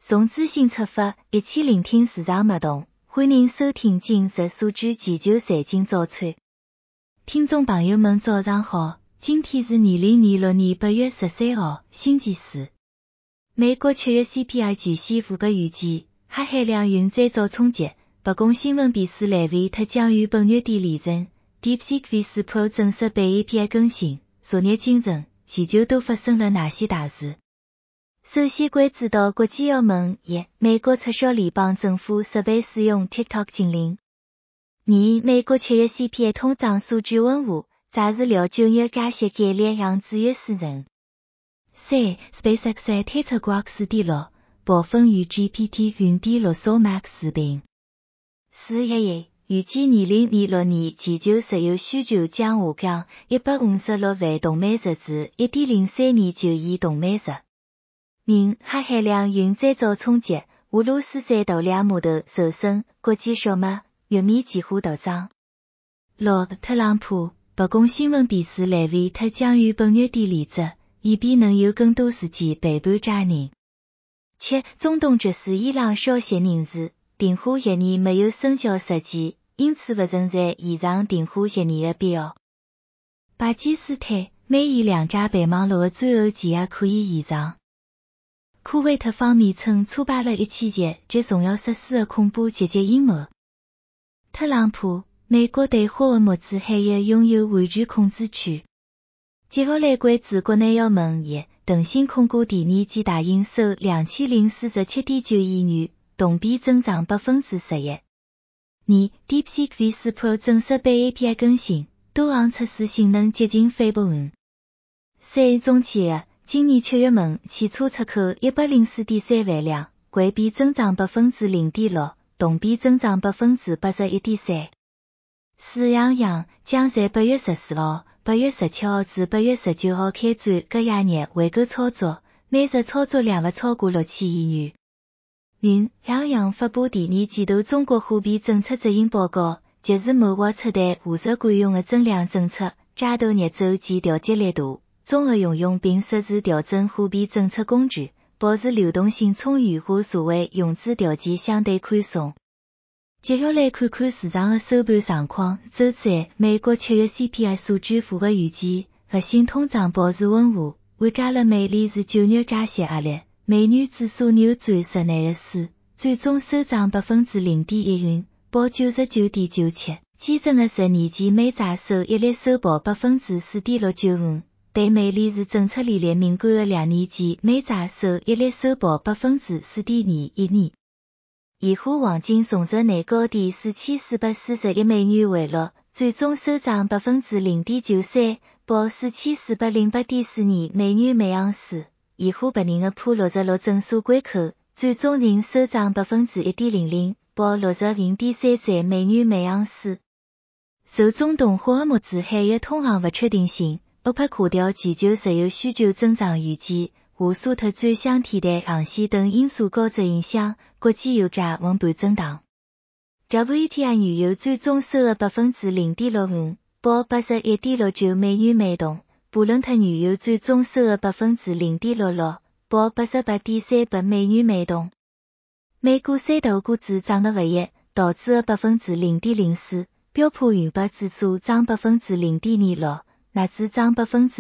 从资讯出发，一起聆听市场脉动。欢迎收听今日数据全球财经早餐。听众朋友们早上好，今天是2026年8月13号，星期四。美国7月 CPI 全线符合预期，黑海两运再遭冲击。白宫新闻秘书莱维特将于本月底离任。DeepSeek V4 Pro 正式被 API 更新。昨日清晨，全球都发生了哪些大事？首先关注到国际要闻一，美国撤销联邦政府设备使用 TikTok 禁令。二，美国7月 CPI 通胀数据温和，暂时料9月加息概率让制约死人。三 ，SpaceX 推出Grok 4.6，部分与 GPT 云3.6扫码视频。四预计2026年全球石油需求将下降156万吨每日至 1.0329亿吨每日。五，黑海两运再遭冲击，俄罗斯在斗量码头受损，国际小麦、玉米几乎大涨。六，特朗普，白宫新闻秘书莱维特将于本月底离职，以便能有更多时间陪伴家人。七，中东局势伊朗消息人士，停火协议没有生效实际，因此不存在延长停火协议的必要。巴基斯坦，美伊两家备忘录的最后期限可以延长。库韦特方面称挫败了1000级重要设施的恐怖袭击阴谋。特朗普，美国对霍尔木兹海峡拥有完全控制权。接下来关注国内要闻一，腾讯控股第二季大营收2047.9亿元，同比增长11%。二 ，DeepSeek V4 Pro 正式被 API 更新，多项测试性能接近非部分。三，中企业，今年7月份汽车出口104.3万辆，环比增长0.6%，同比增长81.3%。四，杨洋将在8月14号、8月17号至8月19号开展各业日回购操作，每日操作量不超过6000亿元。五，杨洋发布第二季度中国货币政策执行报告，及时谋划出台务实管用的增量政策，加大逆周期调节力度，综合运用并适时调整货币政策工具，保持流动性充裕和社会融资条件相对宽松。接下来看看市场的收盘状况。周三，美国7月 CPI 数据符合预期，核心通胀保持温和，缓解了美联储9月加息压力。美元指数扭转日内的势，最终收涨0.1元，报99.97。基准的10年期美债收益率收报4.65%，对美联储政策利率敏感的2年期美债收益率收报4.21%。现货黄金重拾内高点4441美元回落，最终收涨0.93%，报4408.42美元每盎司。现货白银的普66正数关口，最终仍收涨1.00%，报65.33美元每盎司。受中东霍尔木兹海峡通航不确定性，OPEC 下调全球石油需求增长预计，华沙特转向天台航线等因素交织影响，国际油价横盘震荡。WTI 原油最终收了0.65%，报81.69美元每桶。布伦特原油最终收了0.66%，报88.38美元每桶。美股三大股指涨得不一，道指的0.04%，标普500指数涨0.06%，纳指涨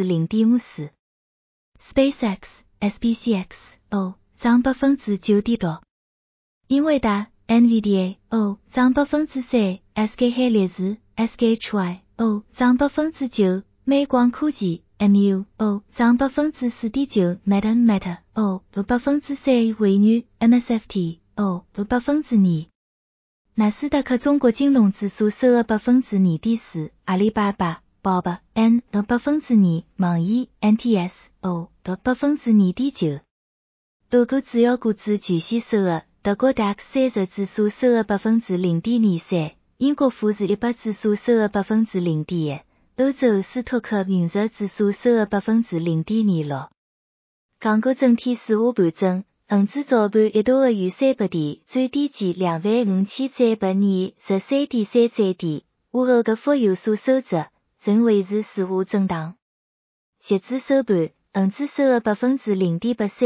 0.54%。SpaceX SPCX 涨9.6%。英伟达 NVIDIA 涨3%。SK 海力士 SKHY 涨9%。美光科技 MU 涨4.9%。Meta 3%。微软 MSFT 2%。纳斯达克中国金融指数收了2.4%。阿里巴巴 BOB N2%。网易 NTS 2.9%。欧股主要股指全线收了，德国 DAX 30指数收了0.23%，英国富时100指数收了0.1%。欧洲斯托克陨石指数收了0.06%。港股整体四下盘整，恒指早盘一度的逾300点，最低见25323.13点，午后的幅有所收窄，仍维持四下震荡。截至收盘，恒指收了0.83%，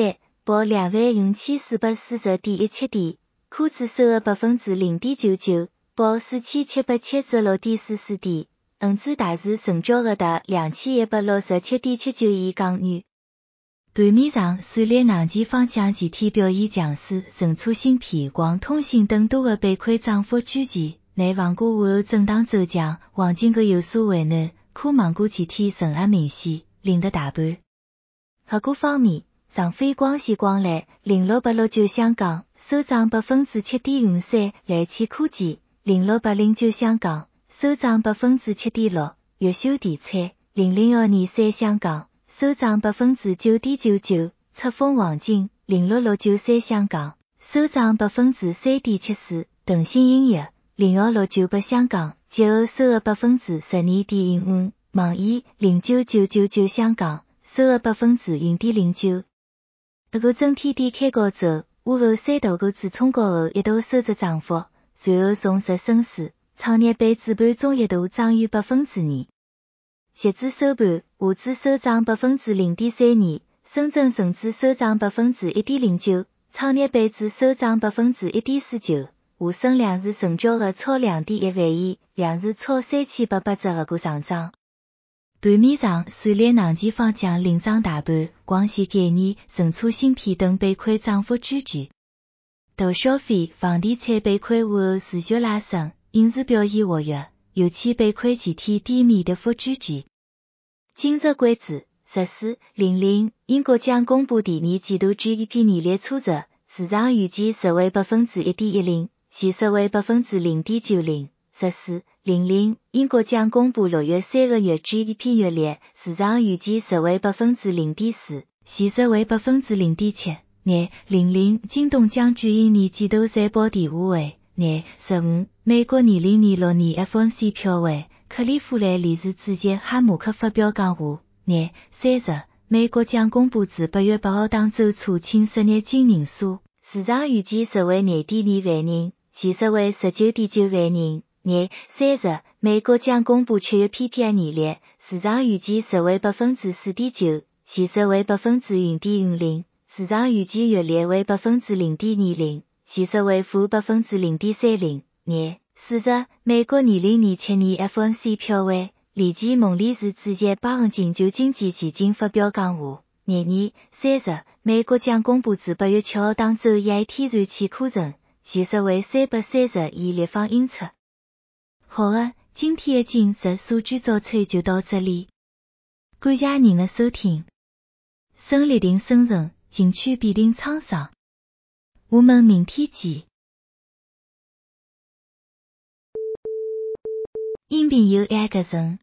报25440.17点，科指收入 0.99%， 报4776.44点，指大市成交额达2167.79亿港元。盘面上，虽然硬件方向集体表现强势，存储芯片、光通信等多个板块涨幅居前，但房价午后震荡走强，黄金个有所回暖，科网股集体承压明显，领得大盘。合股方面，长飞光线光缆0669香港收涨 7.53%， 来汽科技0609香港收涨 7.6%， 越秀地产0023香港收涨 9.99%， 赤峰黄金06693香港收涨 3.74%， 腾讯音乐02698香港节后收入 12.15%， 网易09999香港收入 0.09%。个整体低开高走，午后三大个指冲高后一度收窄涨幅，随后重拾升势，创业板指盘中一度涨逾 2%。截至收盘，沪指收涨 0.32%， 深圳成指收涨 1.09%， 创业板指收涨 1.49%， 沪深两市成交额超 2.1 万亿，两市超3880个股上涨。盘面上，虽然硬件方向领涨大盘，光线概念、存储芯片等板块涨幅居前。大消费、房地产板块午后持续拉升，影视表现活跃，油气板块集体低迷跌幅居前。今日关注14.00，英国将公布第二季度 GDP 年率初值，市场预计实为 1.10%， 现实为 0.90%。14.00，英国将公布6月3个月 GDP 月率，市场预计实为 0.4%， 现实为 0.7%。2.00，京东将举行年季度财报电话会。2.15，美国2026年 FOMC 票会，克利夫兰理事主席哈姆克发表讲话。2.30，美国将公布自8月8号当周初请失业金人数，市场预计实为 2.2 万人，现实为 19.9 万人。2.30，美国将公布7月 PPI 年率，市场预计实为 4.9%， 现实为 0.50%， 市场预计月率为 0.20%， 现实为负 0.30%。2.40，美国2027年 FOMC 票会，里基蒙理事主席巴恩金就经济前景发表讲话。2.30，美国将公布自8月7号当周EIT天然气库存，现实为330亿立方英尺。好的，今天的今日数据早餐就到这里，感谢您的收听。胜利定生人，进取必定沧桑。我们明天见。音频由爱格人。